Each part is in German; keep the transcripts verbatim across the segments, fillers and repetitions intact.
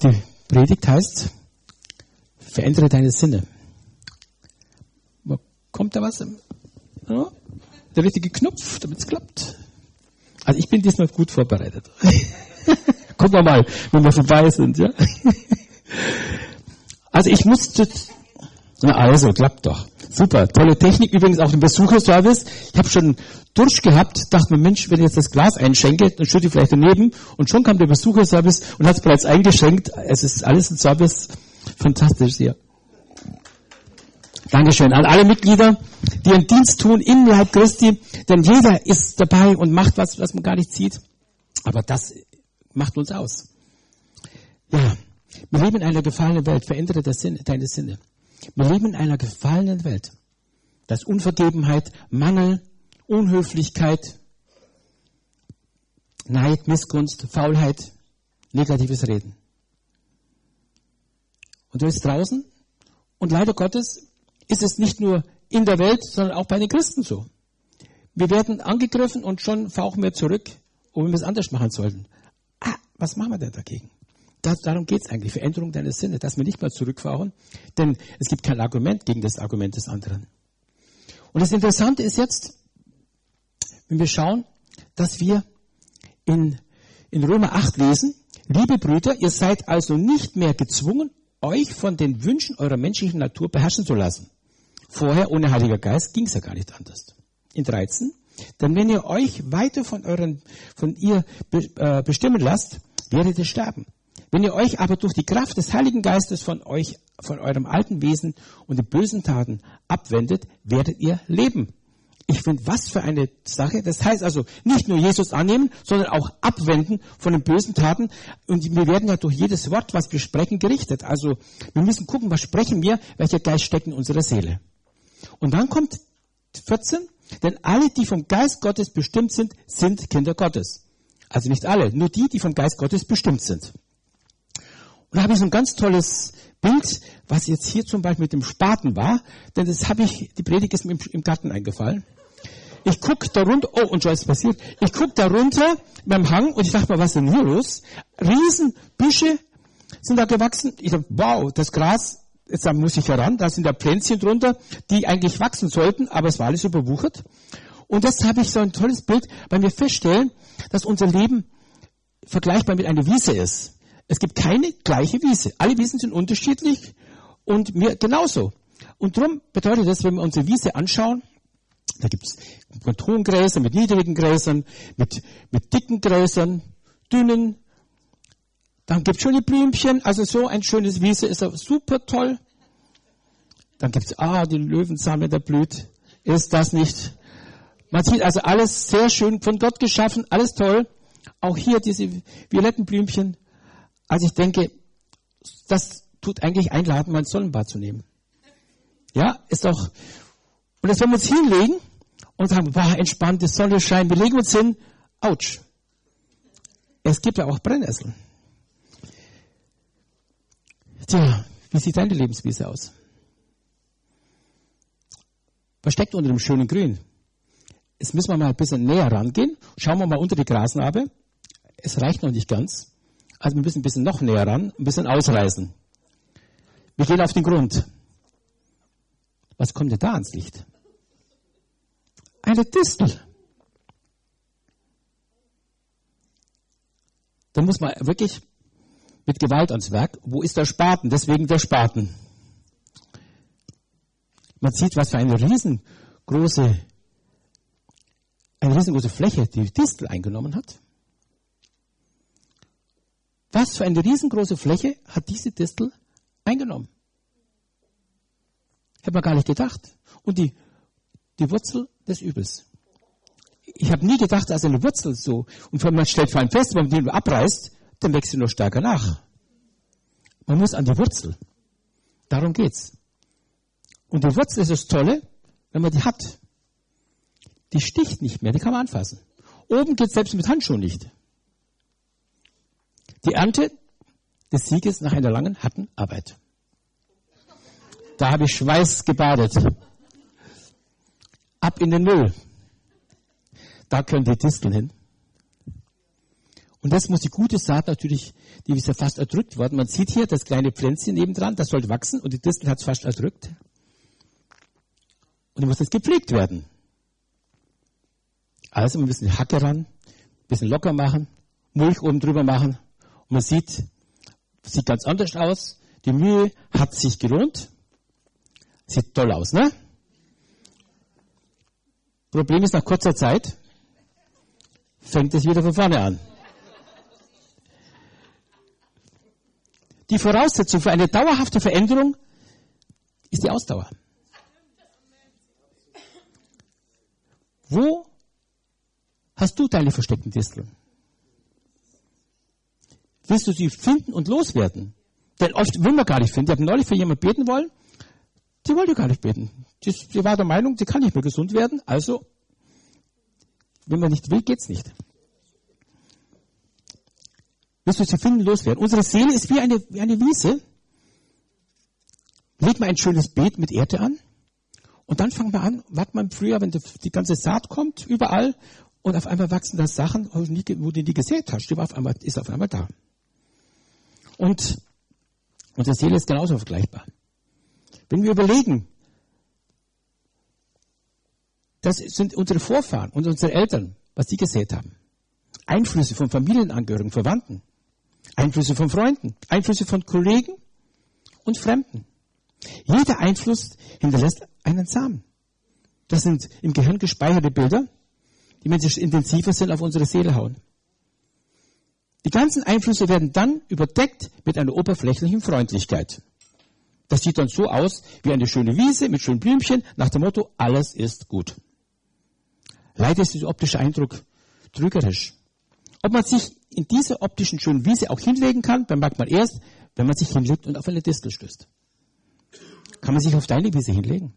Die Predigt heißt, verändere deine Sinne. Kommt da was? Ja, der richtige Knopf, damit es klappt. Also ich bin diesmal gut vorbereitet. Gucken wir mal, wenn wir vorbei sind. Ja? Also ich musste... Na also, klappt doch. Super, tolle Technik. Übrigens auch den Besucherservice. Ich habe schon Durst gehabt, dachte mir, Mensch, wenn ich jetzt das Glas einschenke, dann schütte ich vielleicht daneben. Und schon kam der Besucherservice und hat es bereits eingeschenkt. Es ist alles ein Service. Fantastisch hier. Dankeschön an alle Mitglieder, die ihren Dienst tun im Leib Christi. Denn jeder ist dabei und macht was, was man gar nicht sieht. Aber das macht uns aus. Ja, wir leben in einer gefallenen Welt. Verändere das Sinn, deine Sinne. Wir leben in einer gefallenen Welt. Da ist Unvergebenheit, Mangel, Unhöflichkeit, Neid, Missgunst, Faulheit, negatives Reden. Und du bist draußen und leider Gottes ist es nicht nur in der Welt, sondern auch bei den Christen so. Wir werden angegriffen und schon fauchen wir zurück, ob wir es anders machen sollten. Ah, was machen wir denn dagegen? Das, darum geht es eigentlich, Veränderung deiner Sinne, dass wir nicht mehr zurückfahren, denn es gibt kein Argument gegen das Argument des anderen. Und das Interessante ist jetzt, wenn wir schauen, dass wir in, in Römer acht lesen, liebe Brüder, ihr seid also nicht mehr gezwungen, euch von den Wünschen eurer menschlichen Natur beherrschen zu lassen. Vorher, ohne Heiliger Geist, ging es ja gar nicht anders. In dreizehn, denn wenn ihr euch weiter von, euren, von ihr be, äh, bestimmen lasst, werdet ihr sterben. Wenn ihr euch aber durch die Kraft des Heiligen Geistes von euch, von eurem alten Wesen und den bösen Taten abwendet, werdet ihr leben. Ich finde, was für eine Sache. Das heißt also, nicht nur Jesus annehmen, sondern auch abwenden von den bösen Taten. Und wir werden ja durch jedes Wort, was wir sprechen, gerichtet. Also, wir müssen gucken, was sprechen wir, welcher Geist steckt in unserer Seele. Und dann kommt vierzehn, denn alle, die vom Geist Gottes bestimmt sind, sind Kinder Gottes. Also nicht alle, nur die, die vom Geist Gottes bestimmt sind. Und da habe ich so ein ganz tolles Bild, was jetzt hier zum Beispiel mit dem Spaten war, denn das habe ich, die Predigt ist mir im Garten eingefallen. Ich gucke da runter, oh, und schon ist passiert, ich gucke da runter beim Hang und ich dachte mir, was ist denn hier los? Riesenbüsche sind da gewachsen. Ich dachte, wow, das Gras, jetzt muss ich heran, da sind da Pflänzchen drunter, die eigentlich wachsen sollten, aber es war alles überwuchert. Und jetzt habe ich so ein tolles Bild, weil wir feststellen, dass unser Leben vergleichbar mit einer Wiese ist. Es gibt keine gleiche Wiese. Alle Wiesen sind unterschiedlich und mir genauso. Und darum bedeutet das, wenn wir unsere Wiese anschauen, da gibt es mit hohen Gräsern, mit niedrigen Gräsern, mit, mit dicken Gräsern, dünnen. Dann gibt es schöne Blümchen. Also so ein schönes Wiese ist super toll. Dann gibt es, ah, die Löwenzahn, der blüht. Ist das nicht? Man sieht also alles sehr schön von Gott geschaffen, alles toll. Auch hier diese violetten Blümchen. Also ich denke, das tut eigentlich einladen, mal ein Sonnenbad zu nehmen. Ja, ist doch. Und das wollen wir uns hinlegen und sagen, wow, entspannt, die Sonne scheint, wir legen uns hin. Autsch. Es gibt ja auch Brennnesseln. Tja, wie sieht deine Lebenswiese aus? Was steckt unter dem schönen Grün? Jetzt müssen wir mal ein bisschen näher rangehen. Schauen wir mal unter die Grasnarbe. Es reicht noch nicht ganz. Also wir müssen ein bisschen noch näher ran, ein bisschen ausreißen. Wir gehen auf den Grund. Was kommt denn da ans Licht? Eine Distel. Da muss man wirklich mit Gewalt ans Werk. Wo ist der Spaten? Deswegen der Spaten. Man sieht, was für eine riesengroße, eine riesengroße Fläche die Distel eingenommen hat. Was für eine riesengroße Fläche hat diese Distel eingenommen? Hätte man gar nicht gedacht. Und die, die Wurzel des Übels. Ich habe nie gedacht, dass eine Wurzel so, und wenn man stellt vor allem fest, wenn man die abreißt, dann wächst sie noch stärker nach. Man muss an die Wurzel. Darum geht's. Und die Wurzel ist das Tolle, wenn man die hat. Die sticht nicht mehr, die kann man anfassen. Oben geht's selbst mit Handschuhen nicht. Die Ernte des Sieges nach einer langen, harten Arbeit. Da habe ich Schweiß gebadet. Ab in den Müll. Da können die Disteln hin. Und das muss die gute Saat natürlich, die ist ja fast erdrückt worden. Man sieht hier das kleine Pflänzchen nebendran, das sollte wachsen und die Distel hat es fast erdrückt. Und dann muss das gepflegt werden. Also wir müssen die Hacke ran, ein bisschen locker machen, Mulch oben drüber machen. Und man sieht, sieht ganz anders aus. Die Mühe hat sich gelohnt. Sieht toll aus, ne? Problem ist, nach kurzer Zeit fängt es wieder von vorne an. Die Voraussetzung für eine dauerhafte Veränderung ist die Ausdauer. Wo hast du deine versteckten Disteln? Willst du sie finden und loswerden? Denn oft will man gar nicht finden. Ich habe neulich für jemanden beten wollen, die wollte gar nicht beten. Die, die war der Meinung, sie kann nicht mehr gesund werden. Also, wenn man nicht will, geht's nicht. Willst du sie finden, loswerden? Unsere Seele ist wie eine, wie eine Wiese. Leg mal ein schönes Beet mit Erde an. Und dann fangen wir an, warten wir im Frühjahr, wenn die, die ganze Saat kommt, überall. Und auf einmal wachsen da Sachen, wo du nie gesät hast. Die auf einmal, ist auf einmal da. Und unsere Seele ist genauso vergleichbar. Wenn wir überlegen, das sind unsere Vorfahren und unsere Eltern, was die gesät haben. Einflüsse von Familienangehörigen, Verwandten. Einflüsse von Freunden. Einflüsse von Kollegen und Fremden. Jeder Einfluss hinterlässt einen Samen. Das sind im Gehirn gespeicherte Bilder, die, wenn sie intensiver sind, auf unsere Seele hauen. Die ganzen Einflüsse werden dann überdeckt mit einer oberflächlichen Freundlichkeit. Das sieht dann so aus wie eine schöne Wiese mit schönen Blümchen, nach dem Motto, alles ist gut. Leider ist dieser optische Eindruck trügerisch. Ob man sich in dieser optischen schönen Wiese auch hinlegen kann, dann merkt man erst, wenn man sich hinlegt und auf eine Distel stößt. Kann man sich auf deine Wiese hinlegen?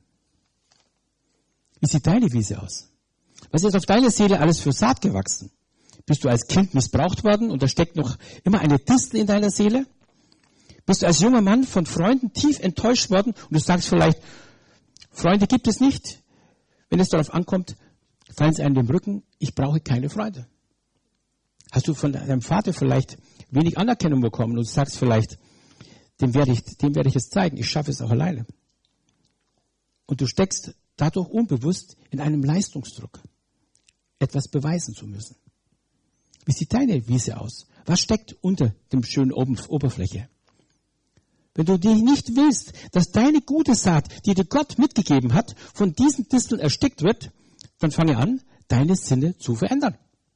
Wie sieht deine Wiese aus? Was ist auf deiner Seele alles für Saat gewachsen? Bist du als Kind missbraucht worden und da steckt noch immer eine Distel in deiner Seele? Bist du als junger Mann von Freunden tief enttäuscht worden und du sagst vielleicht, Freunde gibt es nicht. Wenn es darauf ankommt, fallen sie einem den Rücken, ich brauche keine Freunde. Hast du von deinem Vater vielleicht wenig Anerkennung bekommen und du sagst vielleicht, dem werde ich, dem werde ich es zeigen, ich schaffe es auch alleine. Und du steckst dadurch unbewusst in einem Leistungsdruck, etwas beweisen zu müssen. Wie sieht deine Wiese aus? Was steckt unter dem schönen Oberfläche? Wenn du dich nicht willst, dass deine gute Saat, die dir Gott mitgegeben hat, von diesen Disteln erstickt wird, dann fange an, deine Sinne zu verändern.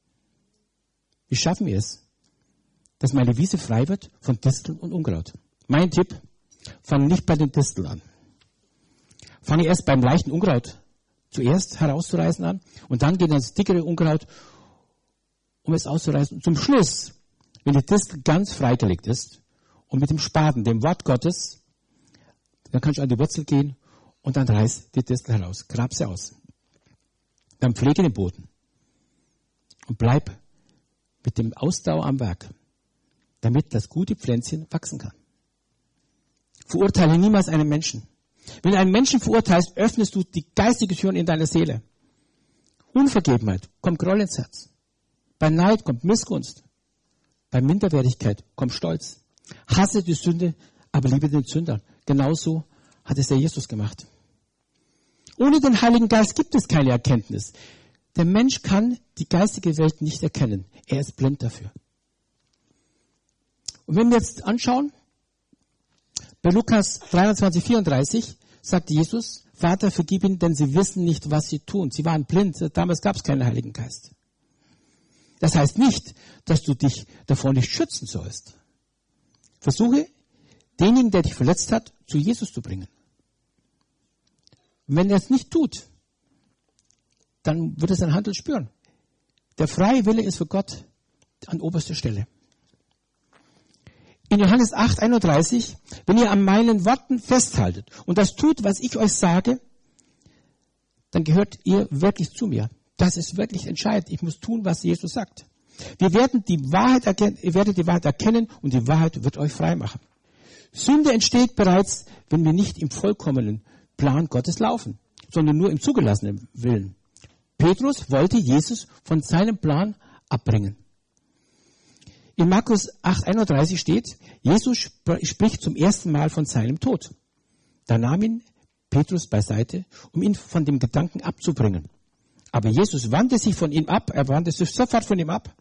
Wie schaffen wir es, dass meine Wiese frei wird von Disteln und Unkraut? Mein Tipp, fang nicht bei den Disteln an. Fange erst beim leichten Unkraut zuerst herauszureißen an und dann geht das dickere Unkraut, um es auszureißen. Und zum Schluss, wenn die Distel ganz freigelegt ist und mit dem Spaten, dem Wort Gottes, dann kannst du an die Wurzel gehen und dann reiß die Distel heraus, grab sie aus. Dann pflege den Boden und bleib mit dem Ausdauer am Werk, damit das gute Pflänzchen wachsen kann. Verurteile niemals einen Menschen. Wenn du einen Menschen verurteilst, öffnest du die geistige Tür in deiner Seele. Unvergebenheit kommt Groll ins Herz. Bei Neid kommt Missgunst. Bei Minderwertigkeit kommt Stolz. Hasse die Sünde, aber liebe den Sünder. Genauso hat es der Jesus gemacht. Ohne den Heiligen Geist gibt es keine Erkenntnis. Der Mensch kann die geistige Welt nicht erkennen. Er ist blind dafür. Und wenn wir jetzt anschauen, bei Lukas dreiundzwanzig, vierunddreißig sagt Jesus, Vater, vergib ihnen, denn sie wissen nicht, was sie tun. Sie waren blind, damals gab es keinen Heiligen Geist. Das heißt nicht, dass du dich davor nicht schützen sollst. Versuche, denjenigen, der dich verletzt hat, zu Jesus zu bringen. Und wenn er es nicht tut, dann wird er sein Handeln spüren. Der freie Wille ist für Gott an oberster Stelle. In Johannes acht, einunddreißig, wenn ihr an meinen Worten festhaltet und das tut, was ich euch sage, dann gehört ihr wirklich zu mir. Das ist wirklich entscheidend. Ich muss tun, was Jesus sagt. Wir werden die Wahrheit erkennen, ihr werdet die Wahrheit erkennen und die Wahrheit wird euch frei machen. Sünde entsteht bereits, wenn wir nicht im vollkommenen Plan Gottes laufen, sondern nur im zugelassenen Willen. Petrus wollte Jesus von seinem Plan abbringen. In Markus acht einunddreißig steht, Jesus sp- spricht zum ersten Mal von seinem Tod. Da nahm ihn Petrus beiseite, um ihn von dem Gedanken abzubringen. Aber Jesus wandte sich von ihm ab, er wandte sich sofort von ihm ab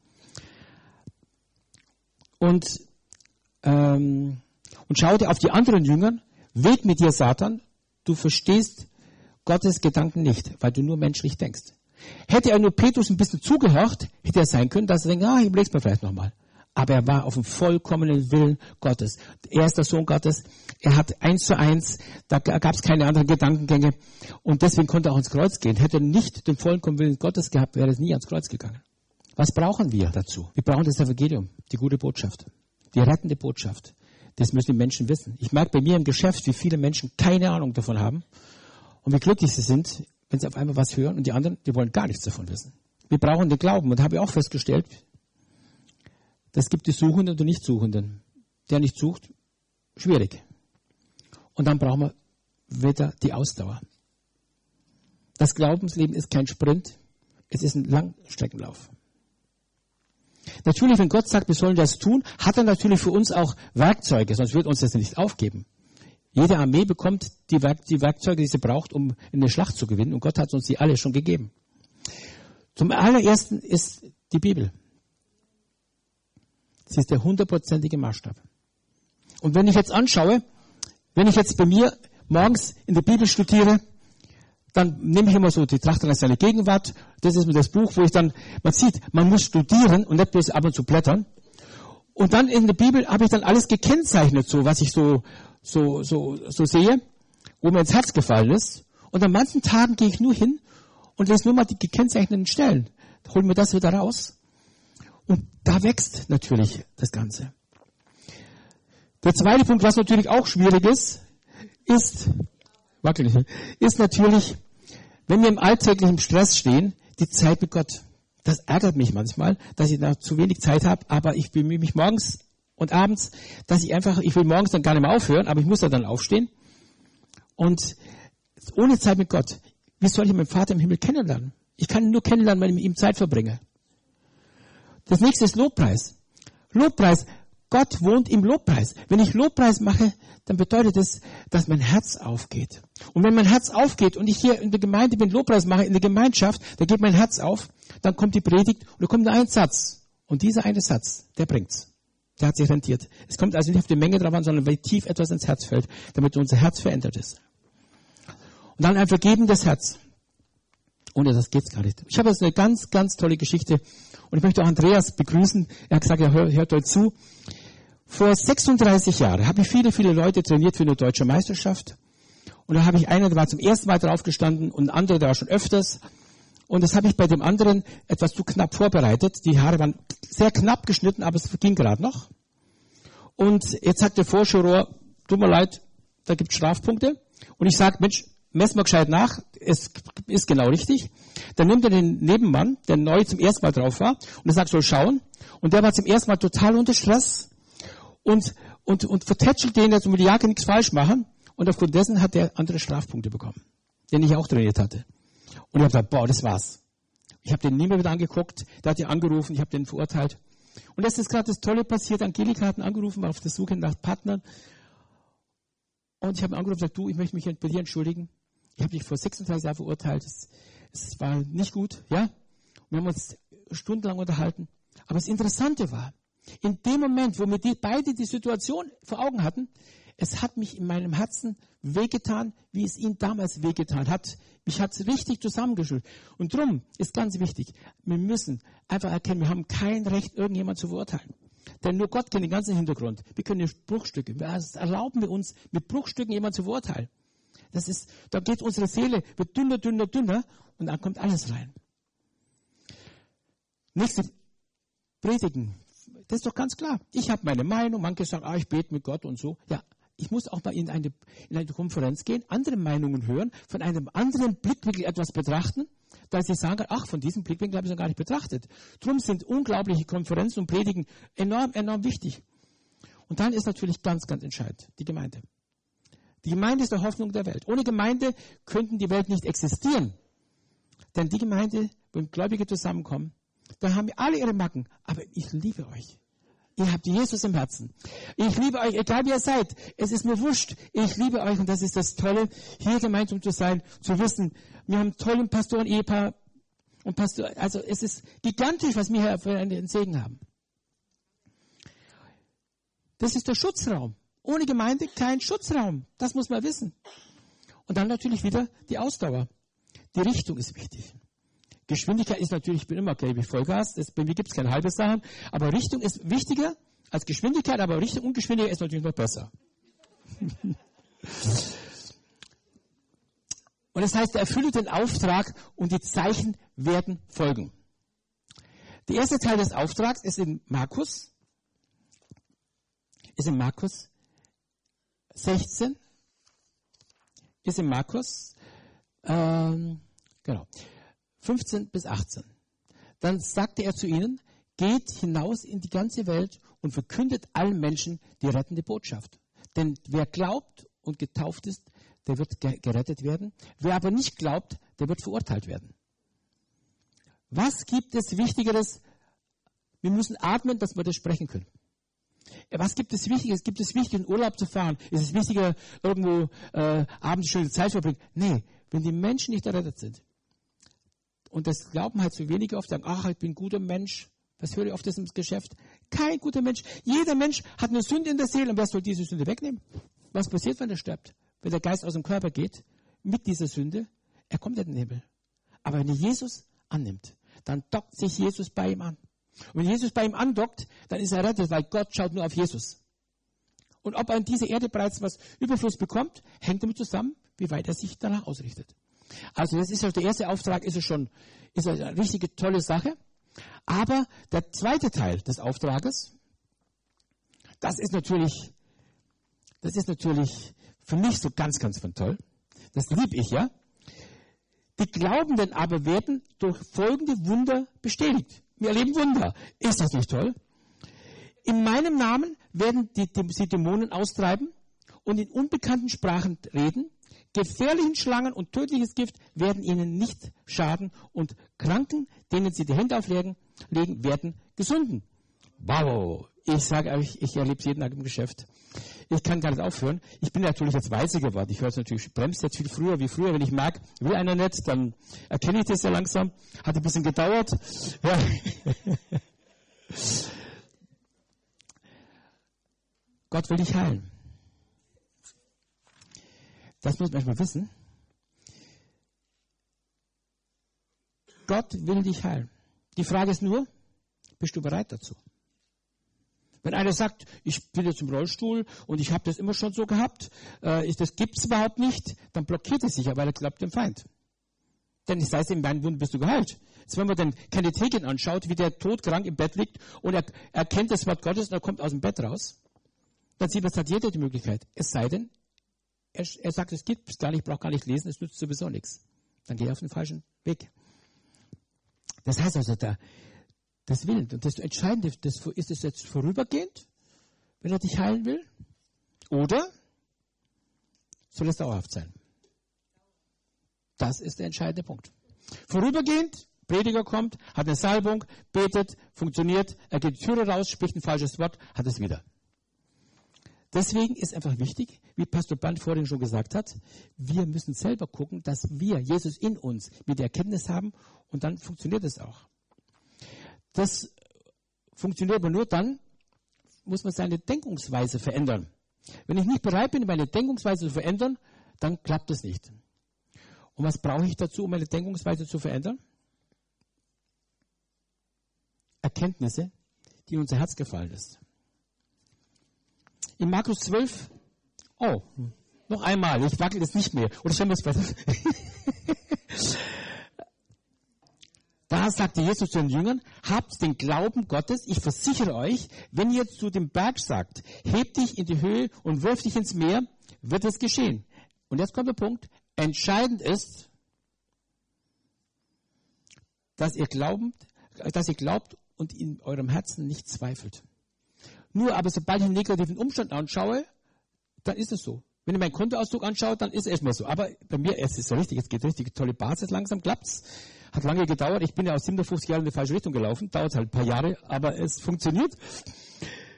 und, ähm, und schaute auf die anderen Jünger. Weg mit dir, Satan, du verstehst Gottes Gedanken nicht, weil du nur menschlich denkst. Hätte er nur Petrus ein bisschen zugehört, hätte er sein können, dass er denkt, ah, ich überleg's mir vielleicht nochmal. Aber er war auf dem vollkommenen Willen Gottes. Er ist der Sohn Gottes. Er hat eins zu eins, da gab es keine anderen Gedankengänge. Und deswegen konnte er auch ans Kreuz gehen. Hätte er nicht den vollkommenen Willen Gottes gehabt, wäre er nie ans Kreuz gegangen. Was brauchen wir dazu? Wir brauchen das Evangelium, die gute Botschaft, die rettende Botschaft. Das müssen die Menschen wissen. Ich merke bei mir im Geschäft, wie viele Menschen keine Ahnung davon haben und wie glücklich sie sind, wenn sie auf einmal was hören und die anderen, die wollen gar nichts davon wissen. Wir brauchen den Glauben und da habe ich auch festgestellt, das gibt die Suchenden und die Nichtsuchenden. Der nicht sucht, schwierig. Und dann brauchen wir wieder die Ausdauer. Das Glaubensleben ist kein Sprint, es ist ein Langstreckenlauf. Natürlich, wenn Gott sagt, wir sollen das tun, hat er natürlich für uns auch Werkzeuge, sonst wird uns das nicht aufgeben. Jede Armee bekommt die, Werk- die Werkzeuge, die sie braucht, um in eine Schlacht zu gewinnen. Und Gott hat uns die alle schon gegeben. Zum allerersten ist die Bibel. Sie ist der hundertprozentige Maßstab. Und wenn ich jetzt anschaue, wenn ich jetzt bei mir morgens in der Bibel studiere, dann nehme ich immer so die Tracht an seine Gegenwart. Das ist mir das Buch, wo ich dann, man sieht, man muss studieren und nicht bloß ab und zu blättern. Und dann in der Bibel habe ich dann alles gekennzeichnet, so was ich so, so, so, so sehe, wo mir ins Herz gefallen ist. Und an manchen Tagen gehe ich nur hin und lese nur mal die gekennzeichneten Stellen. Hol mir das wieder raus. Und da wächst natürlich das Ganze. Der zweite Punkt, was natürlich auch schwierig ist, ist, wackel nicht, ist natürlich, wenn wir im alltäglichen Stress stehen, die Zeit mit Gott. Das ärgert mich manchmal, dass ich da zu wenig Zeit habe, aber ich bemühe mich morgens und abends, dass ich einfach, ich will morgens dann gar nicht mehr aufhören, aber ich muss ja dann aufstehen. Und ohne Zeit mit Gott, wie soll ich meinen Vater im Himmel kennenlernen? Ich kann ihn nur kennenlernen, wenn ich mit ihm Zeit verbringe. Das nächste ist Lobpreis. Lobpreis. Gott wohnt im Lobpreis. Wenn ich Lobpreis mache, dann bedeutet das, dass mein Herz aufgeht. Und wenn mein Herz aufgeht und ich hier in der Gemeinde bin, Lobpreis mache, in der Gemeinschaft, dann geht mein Herz auf, dann kommt die Predigt und da kommt nur ein Satz. Und dieser eine Satz, der bringt's. Der hat sich rentiert. Es kommt also nicht auf die Menge drauf an, sondern weil tief etwas ins Herz fällt, damit unser Herz verändert ist. Und dann ein vergebendes Herz. Ohne das geht's gar nicht. Ich habe jetzt eine ganz, ganz tolle Geschichte. Und ich möchte auch Andreas begrüßen. Er hat gesagt, ja, hört, hört euch zu. Vor sechsunddreißig Jahren habe ich viele, viele Leute trainiert für eine deutsche Meisterschaft. Und da habe ich einen, der war zum ersten Mal draufgestanden und ein anderer, der war schon öfters. Und das habe ich bei dem anderen etwas zu knapp vorbereitet. Die Haare waren sehr knapp geschnitten, aber es ging gerade noch. Und jetzt sagt der Vorschauer, tut mir leid, da gibt es Strafpunkte. Und ich sage, Mensch, mess mal gescheit nach, es ist genau richtig. Dann nimmt er den Nebenmann, der neu zum ersten Mal drauf war, und er sagt, soll schauen. Und der war zum ersten Mal total unter Stress und, und, und vertätschelt den jetzt und will die Jacke nichts falsch machen. Und aufgrund dessen hat er andere Strafpunkte bekommen, den ich auch trainiert hatte. Und ich habe gesagt, boah, das war's. Ich habe den nie mehr wieder angeguckt, der hat ihn angerufen, ich habe den verurteilt. Und das ist gerade das Tolle passiert, Angelika hat ihn angerufen, war auf der Suche nach Partnern. Und ich habe ihn angerufen und gesagt, du, ich möchte mich bei dir entschuldigen. Ich habe dich vor sechsunddreißig Jahren verurteilt. Es, es war nicht gut, ja. Und wir haben uns stundenlang unterhalten. Aber das Interessante war, in dem Moment, wo wir die, beide die Situation vor Augen hatten, es hat mich in meinem Herzen wehgetan, wie es ihm damals wehgetan hat. Mich hat es richtig zusammengeschüttelt. Und drum ist ganz wichtig, wir müssen einfach erkennen, wir haben kein Recht, irgendjemand zu verurteilen. Denn nur Gott kennt den ganzen Hintergrund. Wir können nicht Bruchstücke. Das erlauben wir uns, mit Bruchstücken jemanden zu verurteilen. Das ist, da geht unsere Seele, wird dünner, dünner, dünner und dann kommt alles rein. Nächste, Predigen. Das ist doch ganz klar. Ich habe meine Meinung, manche sagen, ah, ich bete mit Gott und so. Ja, ich muss auch mal in eine, in eine Konferenz gehen, andere Meinungen hören, von einem anderen Blickwinkel etwas betrachten, da sie sagen, ach, von diesem Blickwinkel habe ich es noch gar nicht betrachtet. Drum sind unglaubliche Konferenzen und Predigen enorm, enorm wichtig. Und dann ist natürlich ganz, ganz entscheidend die Gemeinde. Die Gemeinde ist die Hoffnung der Welt. Ohne Gemeinde könnten die Welt nicht existieren. Denn die Gemeinde, wenn Gläubige zusammenkommen, dann haben wir alle ihre Macken. Aber ich liebe euch. Ihr habt Jesus im Herzen. Ich liebe euch, egal wie ihr seid. Es ist mir wurscht. Ich liebe euch und das ist das Tolle, hier gemeinsam zu sein, zu wissen, wir haben einen tollen Pastoren-Ehepaar und Pastor, also es ist gigantisch, was wir hier für einen Segen haben. Das ist der Schutzraum. Ohne Gemeinde kein Schutzraum. Das muss man wissen. Und dann natürlich wieder die Ausdauer. Die Richtung ist wichtig. Geschwindigkeit ist natürlich, ich bin immer gleich wie Vollgas, das, bei mir gibt es keine halbe Sachen, aber Richtung ist wichtiger als Geschwindigkeit, aber Richtung und Geschwindigkeit ist natürlich noch besser. Und das heißt, erfülle den Auftrag und die Zeichen werden folgen. Der erste Teil des Auftrags ist in Markus, ist in Markus sechzehn, ist in Markus, ähm, genau, fünfzehn bis achtzehn. Dann sagte er zu ihnen, geht hinaus in die ganze Welt und verkündet allen Menschen die rettende Botschaft. Denn wer glaubt und getauft ist, der wird gerettet werden. Wer aber nicht glaubt, der wird verurteilt werden. Was gibt es Wichtigeres? Wir müssen atmen, dass wir das sprechen können. Was gibt es Wichtiges? Gibt es wichtig, in Urlaub zu fahren? Ist es wichtiger, irgendwo äh, abends schöne Zeit zu verbringen? Nee, wenn die Menschen nicht errettet sind. Und das glauben halt so wenige oft, sagen, ach, ich bin ein guter Mensch. Was höre ich oft im Geschäft? Kein guter Mensch. Jeder Mensch hat eine Sünde in der Seele und wer soll diese Sünde wegnehmen? Was passiert, wenn er stirbt? Wenn der Geist aus dem Körper geht, mit dieser Sünde, er kommt in den Himmel. Aber wenn er Jesus annimmt, dann dockt sich Jesus bei ihm an. Und wenn Jesus bei ihm andockt, dann ist er errettet, weil Gott schaut nur auf Jesus. Und ob er in dieser Erde bereits was Überfluss bekommt, hängt damit zusammen, wie weit er sich danach ausrichtet. Also das ist ja der erste Auftrag, ist es schon, ist eine richtige tolle Sache. Aber der zweite Teil des Auftrages, das ist natürlich, das ist natürlich für mich so ganz, ganz von toll. Das liebe ich ja. Die Glaubenden aber werden durch folgende Wunder bestätigt. Wir erleben Wunder. Ist das nicht toll? In meinem Namen werden die, die, sie Dämonen austreiben und in unbekannten Sprachen reden. Gefährlichen Schlangen und tödliches Gift werden ihnen nicht schaden und Kranken, denen sie die Hände auflegen, legen, werden gesunden. Wow! Ich sage euch, ich erlebe es jeden Tag im Geschäft. Ich kann gar nicht aufhören. Ich bin natürlich jetzt weiser geworden. Ich höre es natürlich, bremst jetzt viel früher wie früher. Wenn ich merke, will einer nicht, dann erkenne ich das ja langsam. Hat ein bisschen gedauert. Ja. Gott will dich heilen. Das muss man erstmal wissen. Gott will dich heilen. Die Frage ist nur, bist du bereit dazu? Wenn einer sagt, ich bin jetzt im Rollstuhl und ich habe das immer schon so gehabt, äh, ich, das gibt's überhaupt nicht, dann blockiert es sich ja, weil er glaubt dem Feind. Denn es heißt, in meinen Wunden bist du geheilt. Jetzt, wenn man den Kenneth Hagin anschaut, wie der todkrank im Bett liegt und er erkennt das Wort Gottes und er kommt aus dem Bett raus, dann sieht man, es hat jeder die Möglichkeit. Es sei denn, er, er sagt, es gibt es gar nicht, ich brauche gar nicht lesen, es nützt sowieso nichts. Dann gehe ich auf den falschen Weg. Das heißt also, da, das Willen und das Entscheidende, das, ist es jetzt vorübergehend, wenn er dich heilen will? Oder soll es dauerhaft sein? Das ist der entscheidende Punkt. Vorübergehend, Prediger kommt, hat eine Salbung, betet, funktioniert, er geht die Türe raus, spricht ein falsches Wort, hat es wieder. Deswegen ist einfach wichtig, wie Pastor Band vorhin schon gesagt hat, wir müssen selber gucken, dass wir Jesus in uns mit der Erkenntnis haben und dann funktioniert es auch. Das funktioniert aber nur dann, muss man seine Denkungsweise verändern. Wenn ich nicht bereit bin, meine Denkungsweise zu verändern, dann klappt es nicht. Und was brauche ich dazu, um meine Denkungsweise zu verändern? Erkenntnisse, die in unser Herz gefallen ist. In Markus zwölf, oh, noch einmal, ich wackel jetzt nicht mehr. Oder schon was besser. Da sagte Jesus zu den Jüngern, habt den Glauben Gottes, ich versichere euch, wenn ihr zu dem Berg sagt, heb dich in die Höhe und wirf dich ins Meer, wird es geschehen. Und jetzt kommt der Punkt, entscheidend ist, dass ihr glaubt, dass ihr glaubt und in eurem Herzen nicht zweifelt. Nur aber sobald ich einen negativen Umstand anschaue, dann ist es so. Wenn ich meinen Kontoauszug anschaue, dann ist es erstmal so. Aber bei mir ist es so richtig, es geht richtig tolle Basis, langsam klappt's. Hat lange gedauert, ich bin ja aus siebenundfünfzig Jahren in die falsche Richtung gelaufen, dauert halt ein paar Jahre, aber es funktioniert.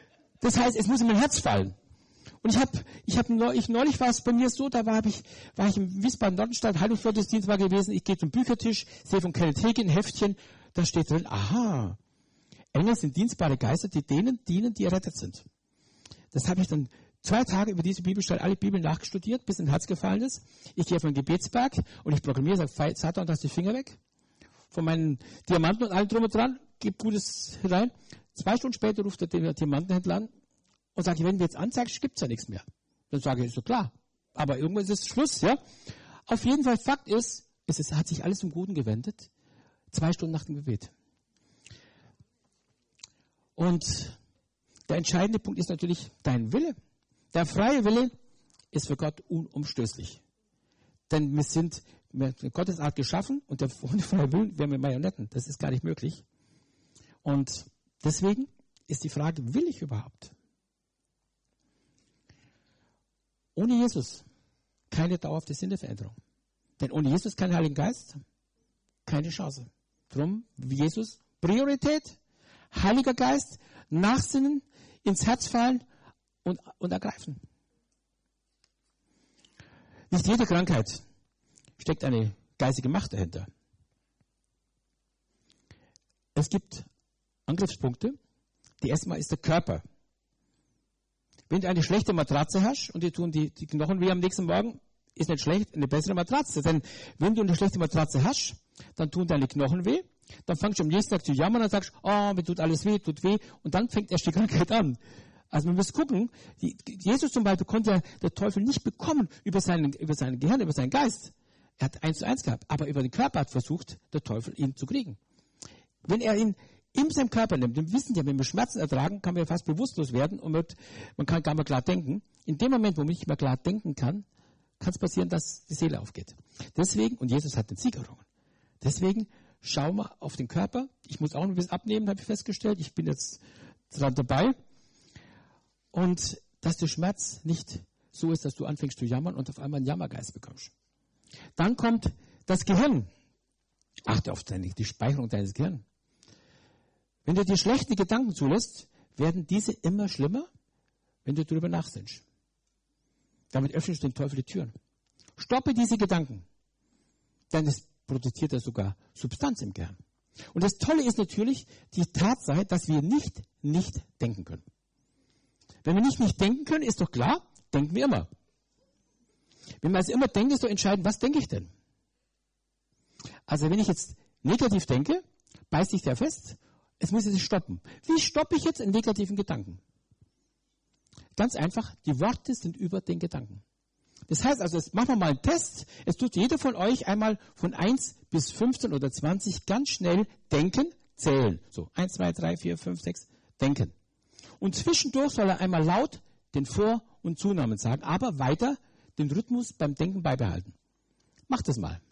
Das heißt, es muss in mein Herz fallen. Und ich habe, ich habe neulich, neulich war es bei mir so, da war, hab ich, war ich im Wiesbaden-Nordstadt, Heilungsgottesdienst war gewesen, ich gehe zum Büchertisch, sehe von Kenneth Hagin ein Heftchen, da steht drin, aha, Engel sind dienstbare Geister, die denen dienen, die errettet sind. Das habe ich dann zwei Tage über diese Bibelstelle, alle Bibeln nachgestudiert, bis ins Herz gefallen ist. Ich gehe auf einen Gebetsberg und ich programmiere, sage, Satan, lass die Finger weg. Von meinen Diamanten und allem drum und dran, gebe Gutes hinein. Zwei Stunden später ruft der Diamantenhändler an und sagt, wenn wir jetzt anzeigst, gibt's ja nichts mehr. Dann sage ich, ist so klar. Aber irgendwann ist es Schluss, ja. Auf jeden Fall, Fakt ist, es ist, hat sich alles zum Guten gewendet. Zwei Stunden nach dem Gebet. Und der entscheidende Punkt ist natürlich dein Wille. Der freie Wille ist für Gott unumstößlich. Denn wir sind mit Gottes Art geschaffen und der freie Wille wären wir Marionetten. Das ist gar nicht möglich. Und deswegen ist die Frage, will ich überhaupt? Ohne Jesus keine dauerhafte Sinneveränderung. Denn ohne Jesus kein Heiligen Geist, keine Chance. Drum, Jesus, Priorität, Heiliger Geist, nachsinnen, ins Herz fallen und, und ergreifen. Nicht jede Krankheit steckt eine geistige Macht dahinter. Es gibt Angriffspunkte. Die erstmal ist der Körper. Wenn du eine schlechte Matratze hast und dir tun die, die Knochen weh am nächsten Morgen, ist nicht schlecht, eine bessere Matratze. Denn wenn du eine schlechte Matratze hast, dann tun deine Knochen weh, dann fängst du am nächsten Tag zu jammern und sagst, oh, mir tut alles weh, tut weh, und dann fängt erst die Krankheit an. Also man muss gucken, die, Jesus zum Beispiel konnte ja der Teufel nicht bekommen über seinen, über sein Gehirn, über seinen Geist. Er hat eins zu eins gehabt, aber über den Körper hat versucht, der Teufel ihn zu kriegen. Wenn er ihn in seinem Körper nimmt, dann wissen ja, wenn wir Schmerzen ertragen, kann man ja fast bewusstlos werden und wird, man kann gar nicht mehr klar denken. In dem Moment, wo man nicht mehr klar denken kann, kann es passieren, dass die Seele aufgeht. Deswegen, und Jesus hat den Sieg errungen. Deswegen schauen wir auf den Körper. Ich muss auch ein bisschen abnehmen, habe ich festgestellt. Ich bin jetzt dran dabei. Und dass der Schmerz nicht so ist, dass du anfängst zu jammern und auf einmal einen Jammergeist bekommst. Dann kommt das Gehirn. Achte auf deine, die Speicherung deines Gehirns. Wenn du dir schlechte Gedanken zulässt, werden diese immer schlimmer, wenn du darüber nachsinnst. Damit öffnest du den Teufel die Türen. Stoppe diese Gedanken. Denn es produziert ja sogar Substanz im Gehirn. Und das Tolle ist natürlich die Tatsache, dass wir nicht, nicht denken können. Wenn wir nicht, nicht denken können, ist doch klar, denken wir immer. Wenn wir also immer denken, ist doch entscheidend, was denke ich denn? Also wenn ich jetzt negativ denke, beißt sich der fest, es muss jetzt stoppen. Wie stoppe ich jetzt einen negativen Gedanken? Ganz einfach, die Worte sind über den Gedanken. Das heißt also, jetzt machen wir mal einen Test. Es tut jeder von euch einmal von eins bis fünfzehn oder zwanzig ganz schnell denken, zählen. So, eins, zwei, drei, vier, fünf, sechs, denken. Und zwischendurch soll er einmal laut den Vor- und Zunamen sagen, aber weiter den Rhythmus beim Denken beibehalten. Macht das mal.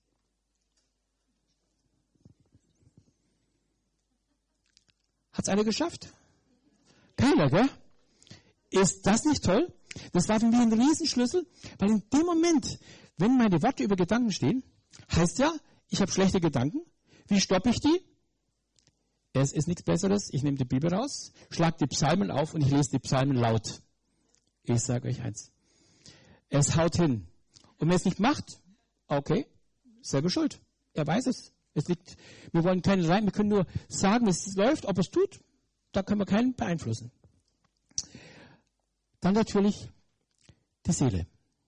Hat's einer geschafft? Keiner, gell? Ist das nicht toll? Das war für mich ein Riesenschlüssel, weil in dem Moment, wenn meine Worte über Gedanken stehen, heißt ja, ich habe schlechte Gedanken. Wie stoppe ich die? Es ist nichts Besseres. Ich nehme die Bibel raus, schlage die Psalmen auf und ich lese die Psalmen laut. Ich sage euch eins. Es haut hin. Und wenn es nicht macht, okay, selber schuld. Er weiß es. Es liegt, wir wollen keinen rein, wir können nur sagen, wie es läuft, ob es tut, da können wir keinen beeinflussen. Dann natürlich die Seele.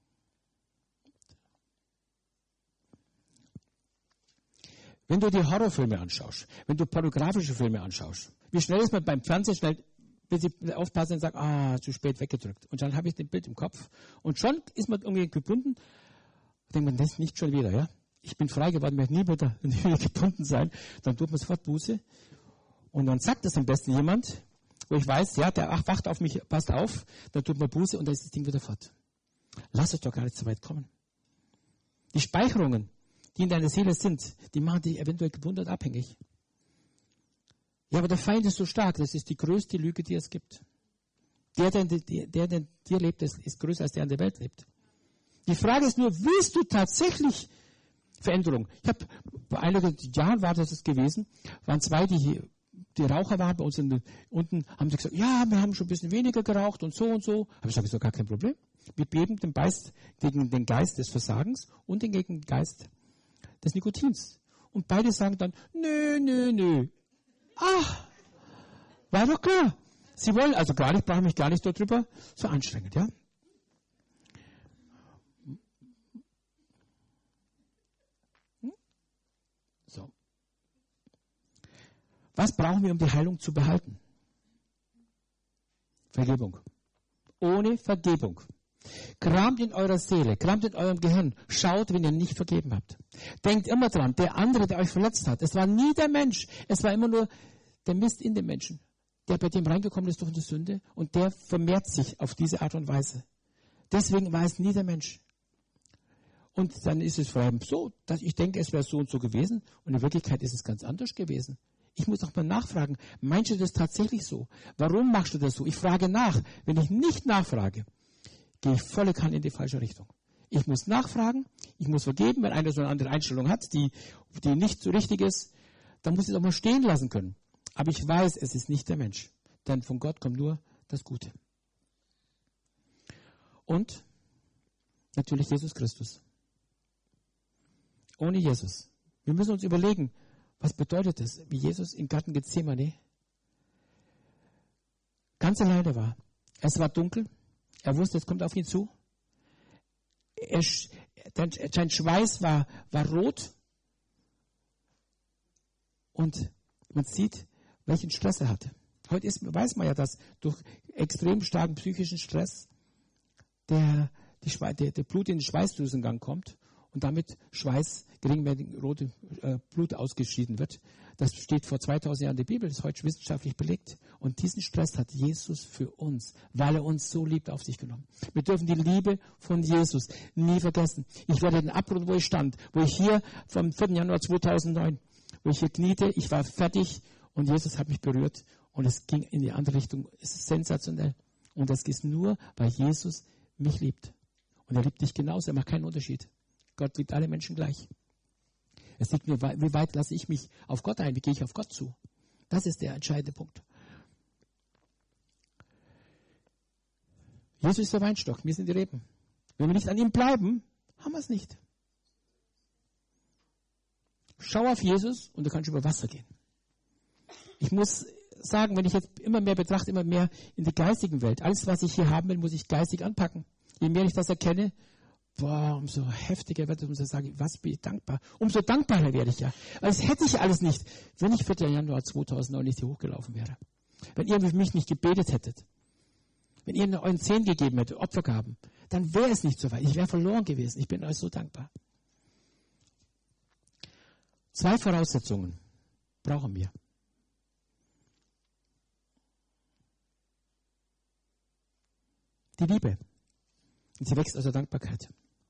Wenn du die Horrorfilme anschaust, wenn du pornografische Filme anschaust, wie schnell ist man beim Fernsehen schnell, wenn sie aufpassen und sagen, ah, zu spät weggedrückt. Und dann habe ich den Bild im Kopf. Und schon ist man irgendwie gebunden. Denkt man, das ist nicht schon wieder, ja? Ich bin frei geworden, möchte nie wieder, nie wieder gebunden sein. Dann tut man sofort Buße. Und dann sagt es am besten jemand, wo ich weiß, ja, der wacht auf mich, passt auf, dann tut man Buße und dann ist das Ding wieder fort. Lass es doch gar nicht so weit kommen. Die Speicherungen, die in deiner Seele sind, die machen dich eventuell gebunden und abhängig. Ja, aber der Feind ist so stark, das ist die größte Lüge, die es gibt. Der, der, der, der, der in dir lebt, ist, ist größer als der in der Welt lebt. Die Frage ist nur, willst du tatsächlich Veränderung? Ich habe, vor einigen Jahren war das gewesen, waren zwei, die die Raucher waren bei uns in, unten, haben sie gesagt, ja, wir haben schon ein bisschen weniger geraucht und so und so. Aber ich sage, ist doch gar kein Problem. Wir beben den Geist gegen den Geist des Versagens und den gegen den Geist des Nikotins. Und beide sagen dann, nö, nö, nö. Ach, war doch klar. Sie wollen, also gar nicht, brauche mich gar nicht darüber so anstrengend, ja. Hm? So. Was brauchen wir, um die Heilung zu behalten? Vergebung. Ohne Vergebung. Kramt in eurer Seele, kramt in eurem Gehirn, schaut, wenn ihr nicht vergeben habt. Denkt immer dran, der andere, der euch verletzt hat, es war nie der Mensch, es war immer nur der Mist in dem Menschen, der bei dem reingekommen ist durch die Sünde und der vermehrt sich auf diese Art und Weise. Deswegen war es nie der Mensch. Und dann ist es vor allem so, dass ich denke, es wäre so und so gewesen und in Wirklichkeit ist es ganz anders gewesen. Ich muss auch mal nachfragen, meinst du das tatsächlich so? Warum machst du das so? Ich frage nach. Wenn ich nicht nachfrage, gehe ich volle Kanne in die falsche Richtung. Ich muss nachfragen, ich muss vergeben, wenn einer so eine andere Einstellung hat, die, die nicht so richtig ist, dann muss ich es auch mal stehen lassen können. Aber ich weiß, es ist nicht der Mensch, denn von Gott kommt nur das Gute. Und natürlich Jesus Christus. Ohne Jesus. Wir müssen uns überlegen, was bedeutet es, wie Jesus im Garten Gethsemane ganz alleine war. Es war dunkel. Er wusste, es kommt auf ihn zu. Er, sein Schweiß war, war rot. Und man sieht, welchen Stress er hatte. Heute ist, weiß man ja, dass durch extrem starken psychischen Stress der, die Schwe- der, der Blut in den Schweißdrüsengang kommt und damit Schweiß, geringwertig rote äh, Blut ausgeschieden wird. Das steht vor zweitausend Jahren in der Bibel, das ist heute wissenschaftlich belegt. Und diesen Stress hat Jesus für uns, weil er uns so liebt, auf sich genommen. Wir dürfen die Liebe von Jesus nie vergessen. Ich werde den Abgrund, wo ich stand, wo ich hier vom vierten Januar zweitausendneun, wo ich hier kniete, ich war fertig und Jesus hat mich berührt und es ging in die andere Richtung. Es ist sensationell. Und das ist nur, weil Jesus mich liebt. Und er liebt dich genauso, er macht keinen Unterschied. Gott liebt alle Menschen gleich. Es liegt mir, wie weit lasse ich mich auf Gott ein, wie gehe ich auf Gott zu. Das ist der entscheidende Punkt. Jesus ist der Weinstock, wir sind die Reben. Wenn wir nicht an ihm bleiben, haben wir es nicht. Schau auf Jesus und du kannst über Wasser gehen. Ich muss sagen, wenn ich jetzt immer mehr betrachte, immer mehr in die geistigen Welt, alles, was ich hier haben will, muss ich geistig anpacken. Je mehr ich das erkenne, boah, umso heftiger wird es, umso sage ich, was bin ich dankbar. Umso dankbarer werde ich ja. Weil das hätte ich alles nicht, wenn ich vierten Januar zweitausendneun nicht hier hochgelaufen wäre. Wenn ihr für mich nicht gebetet hättet. Wenn ihr euren Zehn gegeben hättet, Opfergaben, dann wäre es nicht so weit. Ich wäre verloren gewesen. Ich bin euch so dankbar. Zwei Voraussetzungen brauchen wir. Die Liebe. Und sie wächst aus der Dankbarkeit.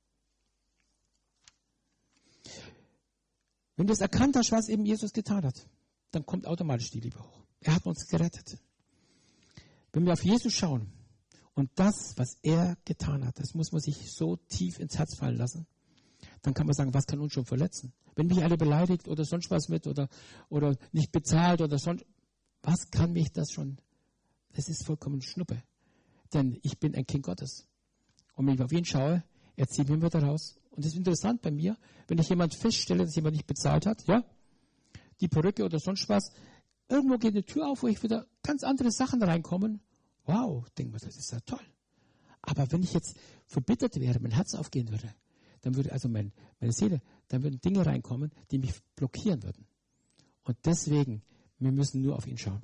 Wenn du es erkannt hast, was eben Jesus getan hat, dann kommt automatisch die Liebe hoch. Er hat uns gerettet. Wenn wir auf Jesus schauen und das, was er getan hat, das muss man sich so tief ins Herz fallen lassen, dann kann man sagen, was kann uns schon verletzen? Wenn mich alle beleidigt oder sonst was mit oder, oder nicht bezahlt oder sonst, was kann mich das schon? Das ist vollkommen Schnuppe. Denn ich bin ein Kind Gottes. Und wenn ich auf ihn schaue, er zieht mich wieder raus. Und das ist interessant bei mir, wenn ich jemand feststelle, dass jemand nicht bezahlt hat, ja, die Perücke oder sonst was, irgendwo geht eine Tür auf, wo ich wieder ganz andere Sachen reinkommen. Wow, denk mal, das ist ja toll. Aber wenn ich jetzt verbittert wäre, mein Herz aufgehen würde, dann würde also mein, meine Seele, dann würden Dinge reinkommen, die mich blockieren würden. Und deswegen, wir müssen nur auf ihn schauen.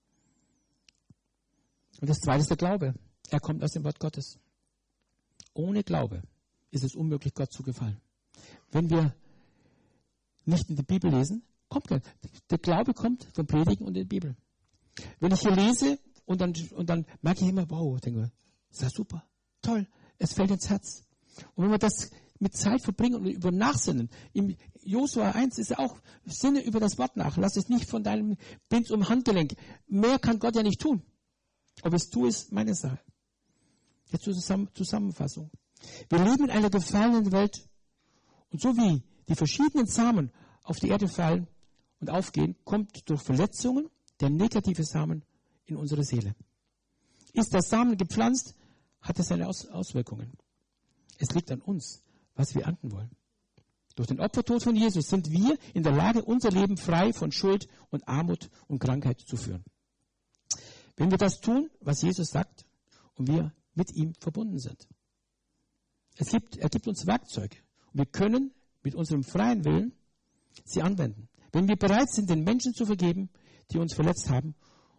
Und das Zweite ist der Glaube. Er kommt aus dem Wort Gottes. Ohne Glaube ist es unmöglich, Gott zu gefallen. Wenn wir nicht in die Bibel lesen, kommt gar nicht. Der Glaube kommt vom Predigen und in der Bibel. Wenn ich hier lese und dann, und dann merke ich immer, wow, denke, ist das super, toll, es fällt ins Herz. Und wenn wir das mit Zeit verbringen und über Nachsinnen, im Josua eins ist ja auch, sinne über das Wort nach, lass es nicht von deinem Bind um Handgelenk. Mehr kann Gott ja nicht tun. Ob es tu, ist meine Sache. Jetzt zur Zusammenfassung. Wir leben in einer gefallenen Welt. Und so wie die verschiedenen Samen auf die Erde fallen und aufgehen, kommt durch Verletzungen, der negative Samen in unsere Seele. Ist der Samen gepflanzt, hat es seine Aus- Auswirkungen. Es liegt an uns, was wir ernten wollen. Durch den Opfertod von Jesus sind wir in der Lage, unser Leben frei von Schuld und Armut und Krankheit zu führen. Wenn wir das tun, was Jesus sagt, und wir mit ihm verbunden sind. Es gibt, er gibt uns Werkzeuge. Und wir können mit unserem freien Willen sie anwenden. Wenn wir bereit sind, den Menschen zu vergeben, die uns verletzt haben,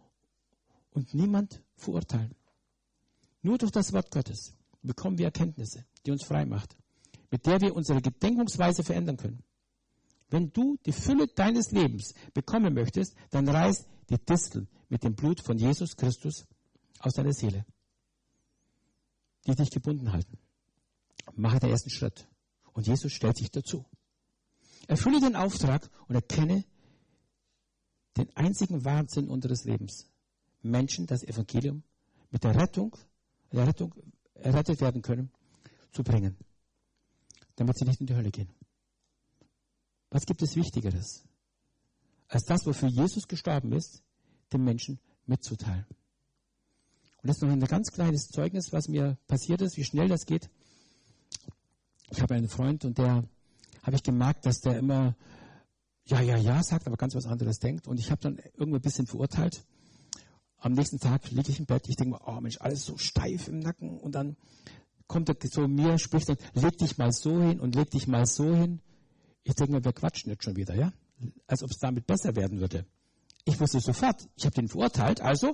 und niemand verurteilen. Nur durch das Wort Gottes bekommen wir Erkenntnisse, die uns frei macht, mit der wir unsere Gedenkungsweise verändern können. Wenn du die Fülle deines Lebens bekommen möchtest, dann reiß die Disteln mit dem Blut von Jesus Christus aus deiner Seele, die dich gebunden halten. Mache den ersten Schritt. Und Jesus stellt sich dazu. Erfülle den Auftrag und erkenne den einzigen Wahnsinn unseres Lebens. Menschen das Evangelium mit der Rettung, der Rettung errettet werden können, zu bringen, damit sie nicht in die Hölle gehen. Was gibt es Wichtigeres, als das, wofür Jesus gestorben ist, den Menschen mitzuteilen? Und das ist noch ein ganz kleines Zeugnis, was mir passiert ist, wie schnell das geht. Ich habe einen Freund und der habe ich gemerkt, dass der immer ja, ja, ja sagt, aber ganz was anderes denkt. Und ich habe dann irgendwo ein bisschen verurteilt. Am nächsten Tag liege ich im Bett, ich denke mir, oh Mensch, alles so steif im Nacken. Und dann kommt er so mir, spricht dann, leg dich mal so hin und leg dich mal so hin. Ich denke mir, wir quatschen jetzt schon wieder, ja? Als ob es damit besser werden würde. Ich wusste sofort, ich habe den verurteilt. Also,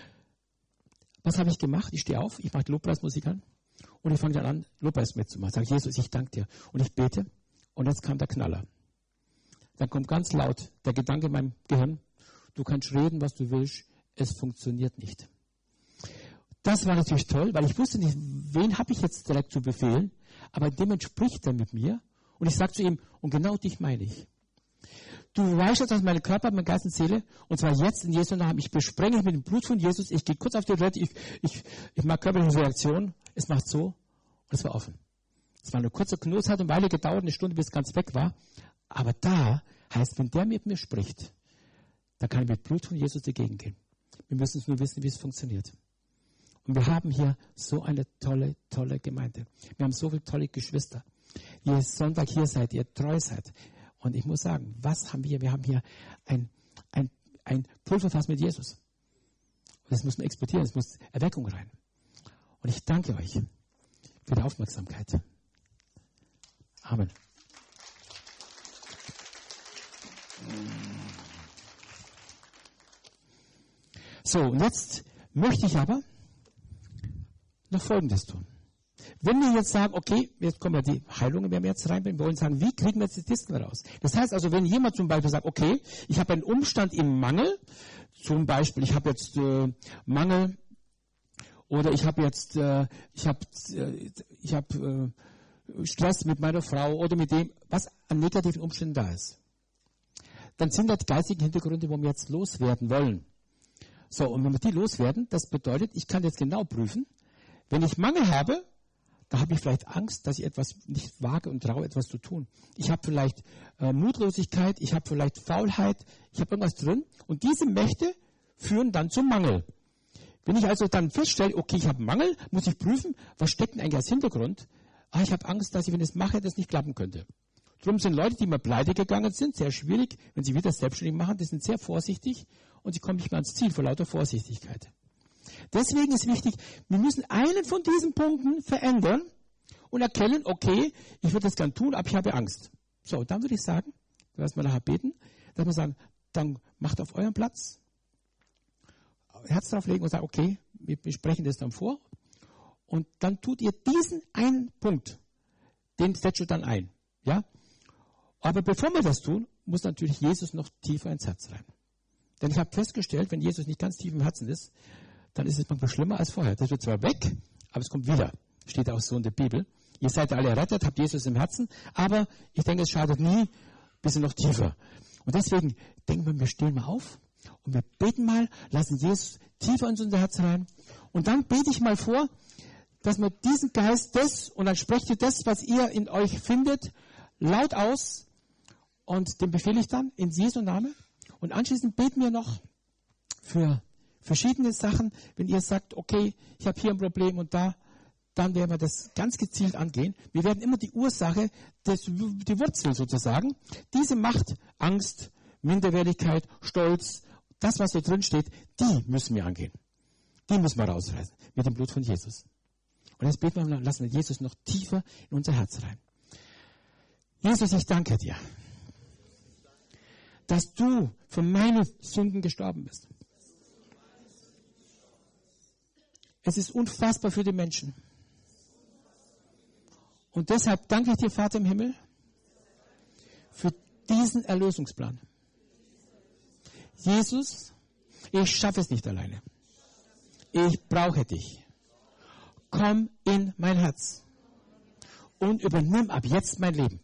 was habe ich gemacht? Ich stehe auf, ich mache Lobpreismusik an und ich fange dann an, Lobpreis mitzumachen. Sag Jesus, ich danke dir. Und ich bete und jetzt kam der Knaller. Dann kommt ganz laut der Gedanke in meinem Gehirn, du kannst reden, was du willst, es funktioniert nicht. Das war natürlich toll, weil ich wusste nicht, wen habe ich jetzt direkt zu befehlen, aber dem spricht er mit mir und ich sage zu ihm, und genau dich meine ich. Du weißt jetzt aus meinem Körper, meiner Geist und Seele, und zwar jetzt in Jesu Namen. Ich besprenge mit dem Blut von Jesus, ich gehe kurz auf die Toilette, ich, ich, ich mache körperliche Reaktion, es macht so, und es war offen. Es war eine kurze Knurz, hat eine Weile gedauert, eine Stunde, bis es ganz weg war. Aber da heißt, wenn der mit mir spricht, dann kann ich mit Blut von Jesus dagegen gehen. Wir müssen es nur wissen, wie es funktioniert. Und wir haben hier so eine tolle, tolle Gemeinde. Wir haben so viele tolle Geschwister. Ihr Sonntag hier seid, ihr treu seid. Und ich muss sagen, was haben wir? Wir haben hier ein, ein, ein Pulverfass mit Jesus. Und das muss man exportieren, es muss Erweckung rein. Und ich danke euch für die Aufmerksamkeit. Amen. So, und jetzt möchte ich aber noch Folgendes tun. Wenn wir jetzt sagen, okay, jetzt kommen ja die Heilungen, werden wir jetzt reinbringen, wir wollen sagen, wie kriegen wir jetzt die Disteln raus? Das heißt also, wenn jemand zum Beispiel sagt, okay, ich habe einen Umstand im Mangel, zum Beispiel, ich habe jetzt äh, Mangel oder ich habe jetzt, äh, ich habe, äh, ich habe äh, Stress mit meiner Frau oder mit dem, was an negativen Umständen da ist, dann sind das geistige Hintergründe, wo wir jetzt loswerden wollen. So, und wenn wir die loswerden, das bedeutet, ich kann jetzt genau prüfen, wenn ich Mangel habe, da habe ich vielleicht Angst, dass ich etwas nicht wage und traue, etwas zu tun. Ich habe vielleicht äh, Mutlosigkeit, ich habe vielleicht Faulheit, ich habe irgendwas drin. Und diese Mächte führen dann zum Mangel. Wenn ich also dann feststelle, okay, ich habe Mangel, muss ich prüfen, was steckt denn eigentlich als Hintergrund? Ah, ich habe Angst, dass ich, wenn ich es mache, das nicht klappen könnte. Darum sind Leute, die mal pleite gegangen sind, sehr schwierig, wenn sie wieder selbstständig machen, die sind sehr vorsichtig und sie kommen nicht mehr ans Ziel vor lauter Vorsichtigkeit. Deswegen ist wichtig, wir müssen einen von diesen Punkten verändern und erkennen, okay, ich würde das gern tun, aber ich habe Angst. So, dann würde ich sagen, lassen wir nachher beten, dass wir sagen, dann macht auf euren Platz, Herz drauflegen und sagen, okay, wir besprechen das dann vor und dann tut ihr diesen einen Punkt, den setzt ihr dann ein. Ja? Aber bevor wir das tun, muss natürlich Jesus noch tiefer ins Herz rein. Denn ich habe festgestellt, wenn Jesus nicht ganz tief im Herzen ist, dann ist es manchmal schlimmer als vorher. Das wird zwar weg, aber es kommt wieder. Steht auch so in der Bibel. Ihr seid alle errettet, habt Jesus im Herzen, aber ich denke, es schadet nie, ein bisschen noch tiefer. Und deswegen denken wir, wir stehen mal auf und wir beten mal, lassen Jesus tiefer in unser Herz rein. Und dann bete ich mal vor, dass wir diesen Geist das, und dann sprecht ihr das, was ihr in euch findet, laut aus und den befehle ich dann in Jesu Namen. Und anschließend beten wir noch für verschiedene Sachen. Wenn ihr sagt, okay, ich habe hier ein Problem und da, dann werden wir das ganz gezielt angehen. Wir werden immer die Ursache, des, die Wurzel sozusagen, diese Macht, Angst, Minderwertigkeit, Stolz, das, was so drin steht, die müssen wir angehen. Die müssen wir rausreißen mit dem Blut von Jesus. Und jetzt beten wir und lassen wir Jesus noch tiefer in unser Herz rein. Jesus, ich danke dir, dass du für meine Sünden gestorben bist. Es ist unfassbar für die Menschen. Und deshalb danke ich dir, Vater im Himmel, für diesen Erlösungsplan. Jesus, ich schaffe es nicht alleine. Ich brauche dich. Komm in mein Herz und übernimm ab jetzt mein Leben.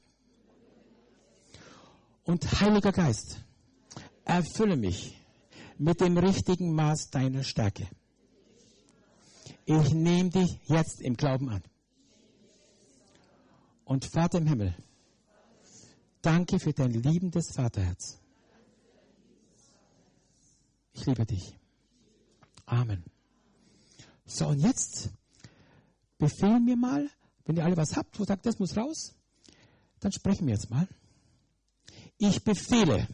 Und Heiliger Geist, erfülle mich mit dem richtigen Maß deiner Stärke. Ich nehme dich jetzt im Glauben an. Und Vater im Himmel, danke für dein liebendes Vaterherz. Ich liebe dich. Amen. So, und jetzt befehl mir mal, wenn ihr alle was habt, wo sagt, das muss raus, dann sprechen wir jetzt mal. Ich befehle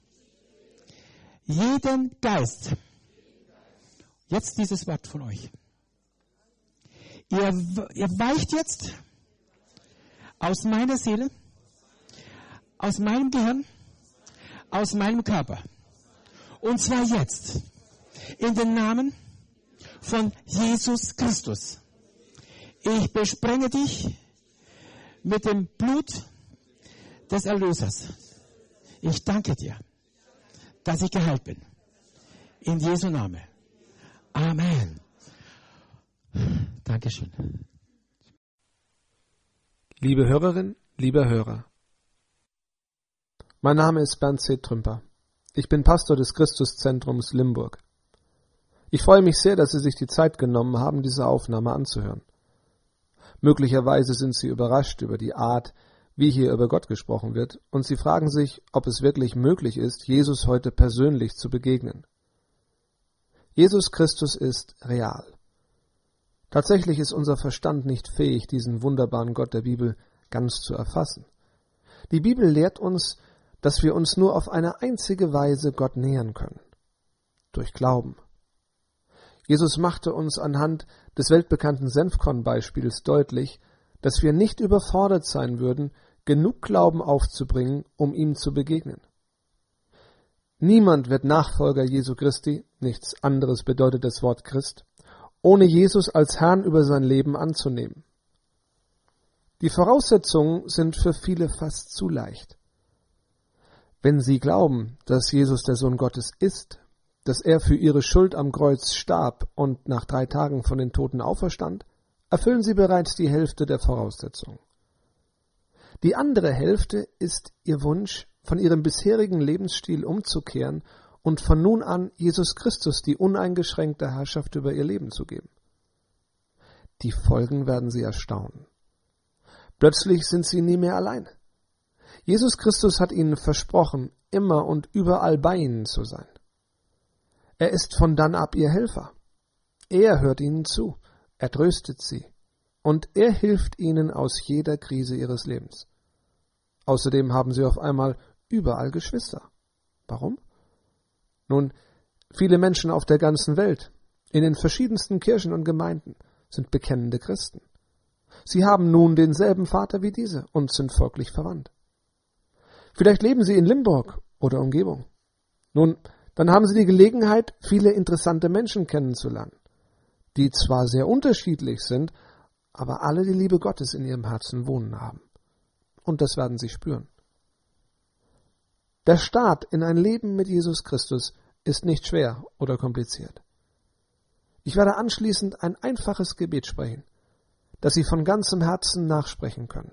jeden Geist, jetzt dieses Wort von euch. Ihr, ihr weicht jetzt aus meiner Seele, aus meinem Gehirn, aus meinem Körper. Und zwar jetzt, in den Namen von Jesus Christus. Ich besprenge dich mit dem Blut des Erlösers. Ich danke dir, dass ich geheilt bin. In Jesu Namen. Amen. Dankeschön. Liebe Hörerin, lieber Hörer. Mein Name ist Bernd C. Trümper. Ich bin Pastor des Christuszentrums Limburg. Ich freue mich sehr, dass Sie sich die Zeit genommen haben, diese Aufnahme anzuhören. Möglicherweise sind Sie überrascht über die Art, wie hier über Gott gesprochen wird, und Sie fragen sich, ob es wirklich möglich ist, Jesus heute persönlich zu begegnen. Jesus Christus ist real. Tatsächlich ist unser Verstand nicht fähig, diesen wunderbaren Gott der Bibel ganz zu erfassen. Die Bibel lehrt uns, dass wir uns nur auf eine einzige Weise Gott nähern können: durch Glauben. Jesus machte uns anhand des weltbekannten Senfkorn-Beispiels deutlich, dass wir nicht überfordert sein würden, genug Glauben aufzubringen, um ihm zu begegnen. Niemand wird Nachfolger Jesu Christi, nichts anderes bedeutet das Wort Christ, ohne Jesus als Herrn über sein Leben anzunehmen. Die Voraussetzungen sind für viele fast zu leicht. Wenn sie glauben, dass Jesus der Sohn Gottes ist, dass er für ihre Schuld am Kreuz starb und nach drei Tagen von den Toten auferstand, erfüllen sie bereits die Hälfte der Voraussetzungen. Die andere Hälfte ist ihr Wunsch, von ihrem bisherigen Lebensstil umzukehren und von nun an Jesus Christus die uneingeschränkte Herrschaft über ihr Leben zu geben. Die Folgen werden sie erstaunen. Plötzlich sind sie nie mehr allein. Jesus Christus hat ihnen versprochen, immer und überall bei ihnen zu sein. Er ist von dann ab ihr Helfer. Er hört ihnen zu, er tröstet sie und er hilft ihnen aus jeder Krise ihres Lebens. Außerdem haben sie auf einmal überall Geschwister. Warum? Nun, viele Menschen auf der ganzen Welt, in den verschiedensten Kirchen und Gemeinden, sind bekennende Christen. Sie haben nun denselben Vater wie diese und sind folglich verwandt. Vielleicht leben sie in Limburg oder Umgebung. Nun, dann haben sie die Gelegenheit, viele interessante Menschen kennenzulernen, die zwar sehr unterschiedlich sind, aber alle die Liebe Gottes in ihrem Herzen wohnen haben. Und das werden sie spüren. Der Start in ein Leben mit Jesus Christus ist nicht schwer oder kompliziert. Ich werde anschließend ein einfaches Gebet sprechen, das Sie von ganzem Herzen nachsprechen können.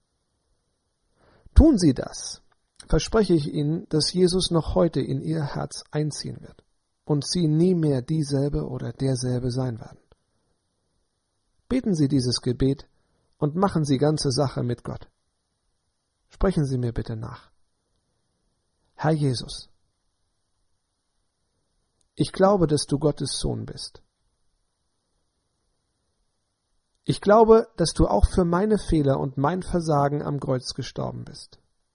Tun Sie das, verspreche ich Ihnen, dass Jesus noch heute in Ihr Herz einziehen wird und Sie nie mehr dieselbe oder derselbe sein werden. Beten Sie dieses Gebet und machen Sie ganze Sache mit Gott. Sprechen Sie mir bitte nach. Herr Jesus, Ich glaube, dass du Gottes Sohn bist. Ich glaube, dass du auch für meine Fehler und mein Versagen am Kreuz gestorben bist.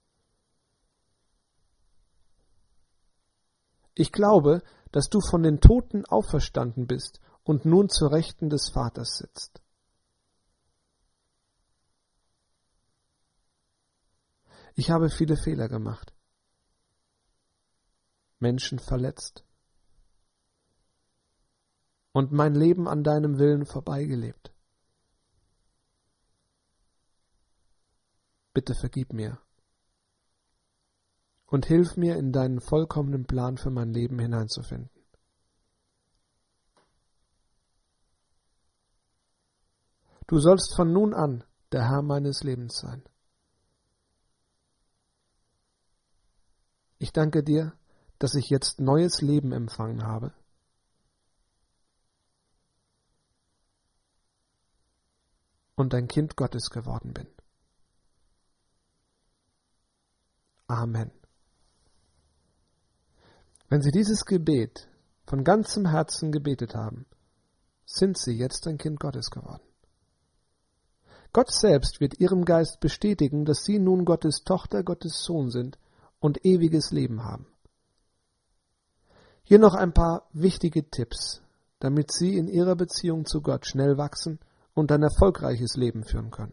Ich glaube, dass du von den Toten auferstanden bist und nun zur Rechten des Vaters sitzt. Ich habe viele Fehler gemacht, Menschen verletzt und mein Leben an deinem Willen vorbeigelebt. Bitte vergib mir und hilf mir, in deinen vollkommenen Plan für mein Leben hineinzufinden. Du sollst von nun an der Herr meines Lebens sein. Ich danke dir, dass ich jetzt neues Leben empfangen habe. Und ein Kind Gottes geworden bin. Amen. Wenn Sie dieses Gebet von ganzem Herzen gebetet haben, sind Sie jetzt ein Kind Gottes geworden. Gott selbst wird Ihrem Geist bestätigen, dass Sie nun Gottes Tochter, Gottes Sohn sind und ewiges Leben haben. Hier noch ein paar wichtige Tipps, damit Sie in Ihrer Beziehung zu Gott schnell wachsen und ein erfolgreiches Leben führen können.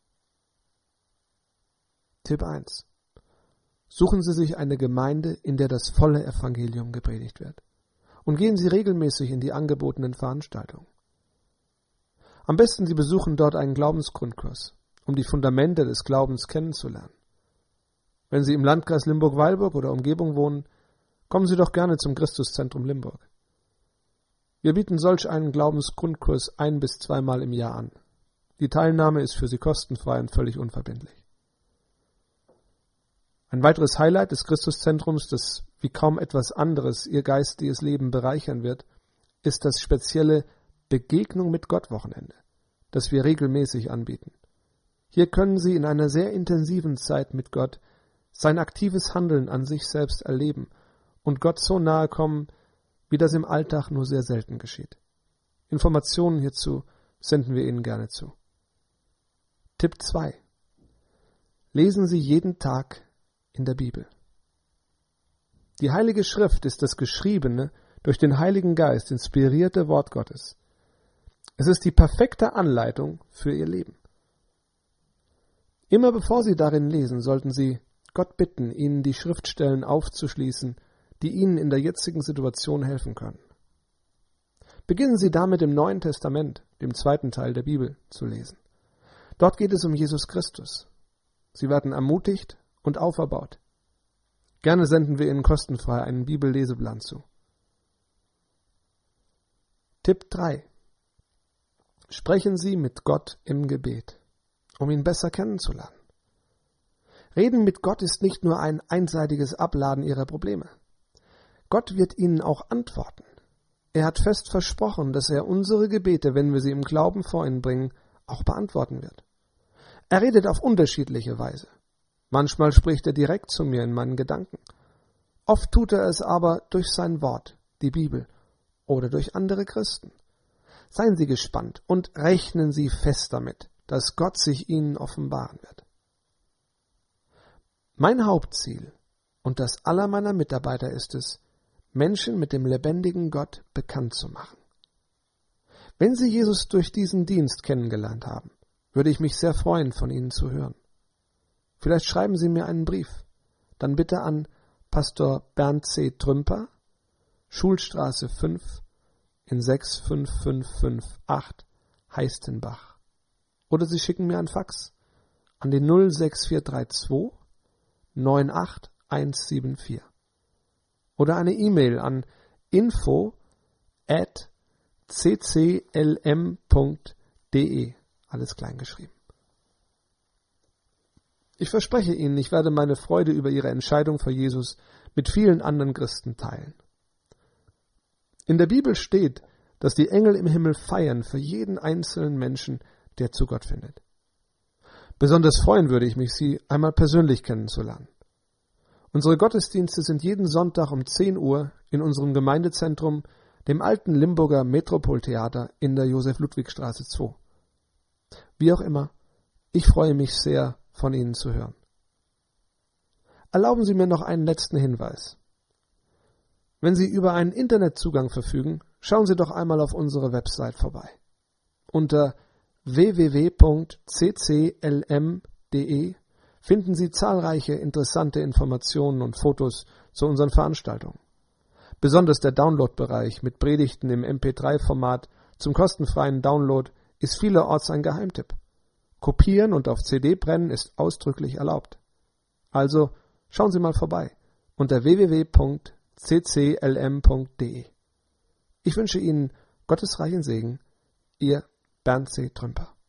Tipp eins. Suchen Sie sich eine Gemeinde, in der das volle Evangelium gepredigt wird. Und gehen Sie regelmäßig in die angebotenen Veranstaltungen. Am besten Sie besuchen dort einen Glaubensgrundkurs, um die Fundamente des Glaubens kennenzulernen. Wenn Sie im Landkreis Limburg-Weilburg oder Umgebung wohnen, kommen Sie doch gerne zum Christuszentrum Limburg. Wir bieten solch einen Glaubensgrundkurs ein- bis zweimal im Jahr an. Die Teilnahme ist für Sie kostenfrei und völlig unverbindlich. Ein weiteres Highlight des Christuszentrums, das wie kaum etwas anderes Ihr geistiges Leben bereichern wird, ist das spezielle Begegnung mit Gott Wochenende, das wir regelmäßig anbieten. Hier können Sie in einer sehr intensiven Zeit mit Gott sein aktives Handeln an sich selbst erleben und Gott so nahe kommen, wie das im Alltag nur sehr selten geschieht. Informationen hierzu senden wir Ihnen gerne zu. Tipp zwei. Lesen Sie jeden Tag in der Bibel. Die Heilige Schrift ist das geschriebene, durch den Heiligen Geist inspirierte Wort Gottes. Es ist die perfekte Anleitung für Ihr Leben. Immer bevor Sie darin lesen, sollten Sie Gott bitten, Ihnen die Schriftstellen aufzuschließen, die Ihnen in der jetzigen Situation helfen können. Beginnen Sie damit im Neuen Testament, dem zweiten Teil der Bibel, zu lesen. Dort geht es um Jesus Christus. Sie werden ermutigt und auferbaut. Gerne senden wir Ihnen kostenfrei einen Bibelleseplan zu. Tipp drei. Sprechen Sie mit Gott im Gebet, um ihn besser kennenzulernen. Reden mit Gott ist nicht nur ein einseitiges Abladen Ihrer Probleme. Gott wird Ihnen auch antworten. Er hat fest versprochen, dass er unsere Gebete, wenn wir sie im Glauben vor ihn bringen, auch beantworten wird. Er redet auf unterschiedliche Weise. Manchmal spricht er direkt zu mir in meinen Gedanken. Oft tut er es aber durch sein Wort, die Bibel, oder durch andere Christen. Seien Sie gespannt und rechnen Sie fest damit, dass Gott sich Ihnen offenbaren wird. Mein Hauptziel und das aller meiner Mitarbeiter ist es, Menschen mit dem lebendigen Gott bekannt zu machen. Wenn Sie Jesus durch diesen Dienst kennengelernt haben, würde ich mich sehr freuen, von Ihnen zu hören. Vielleicht schreiben Sie mir einen Brief, dann bitte an Pastor Bernd C. Trümper, Schulstraße fünf in sechs fünf fünf fünf acht, Heistenbach. Oder Sie schicken mir ein Fax an die null sechs vier drei zwei neun acht eins sieben vier. Oder eine E-Mail an info at c c l m punkt d e, alles klein geschrieben. Ich verspreche Ihnen, ich werde meine Freude über Ihre Entscheidung für Jesus mit vielen anderen Christen teilen. In der Bibel steht, dass die Engel im Himmel feiern für jeden einzelnen Menschen, der zu Gott findet. Besonders freuen würde ich mich, Sie einmal persönlich kennenzulernen. Unsere Gottesdienste sind jeden Sonntag um zehn Uhr in unserem Gemeindezentrum, dem alten Limburger Metropoltheater in der Josef-Ludwig-Straße zwei. Wie auch immer, ich freue mich sehr, von Ihnen zu hören. Erlauben Sie mir noch einen letzten Hinweis. Wenn Sie über einen Internetzugang verfügen, schauen Sie doch einmal auf unsere Website vorbei. Unter w w w punkt c c l m punkt d e finden Sie zahlreiche interessante Informationen und Fotos zu unseren Veranstaltungen. Besonders der Download-Bereich mit Predigten im M P drei Format zum kostenfreien Download ist vielerorts ein Geheimtipp. Kopieren und auf C D brennen ist ausdrücklich erlaubt. Also schauen Sie mal vorbei unter w w w punkt c c l m punkt d e. Ich wünsche Ihnen Gottes reichen Segen. Ihr Bernd C. Trümper.